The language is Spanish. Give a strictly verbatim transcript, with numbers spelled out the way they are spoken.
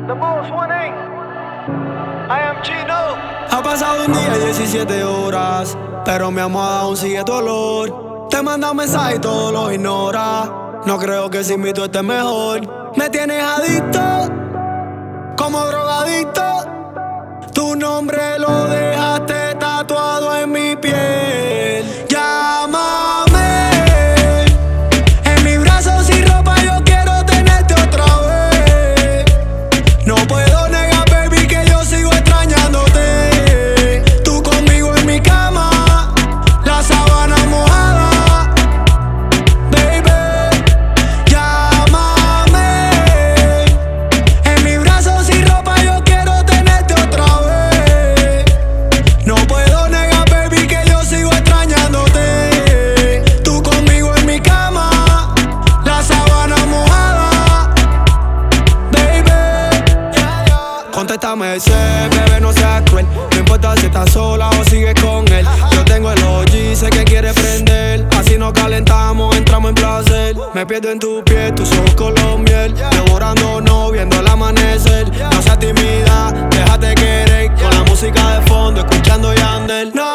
The most winning. I am Gino. Ha pasado un día y diecisiete horas, pero mi almohada aún sigue tu olor. Te manda un mensaje y todo lo ignora. No creo que sin mí tú estés mejor. Me tienes adicto, como drogadicto. Tu nombre lo dejaste tatuado en mi piel. Llámame, en mis brazos sin ropa yo quiero tenerte otra vez. No puedo negar, baby, que yo sigo extrañándote. Tú conmigo en mi cama, la sábana mojada. Baby, llámame, en mis brazos sin ropa yo quiero tenerte otra vez. No puedo negar, baby, que yo sigo extrañándote. Tú conmigo en mi cama, la sábana mojada. Baby, contéstame, sé, bebé, no seas cruel. No importa si estás sola o sigues con él. Yo tengo el O G, sé que quiere prender. Así nos calentamos, entramos en placer. Me pierdo en tu piel, tus ojos color miel. Devorándonos, viendo el amanecer. No seas tímida, déjate querer. Con la música de fondo, escuchando Yandel. No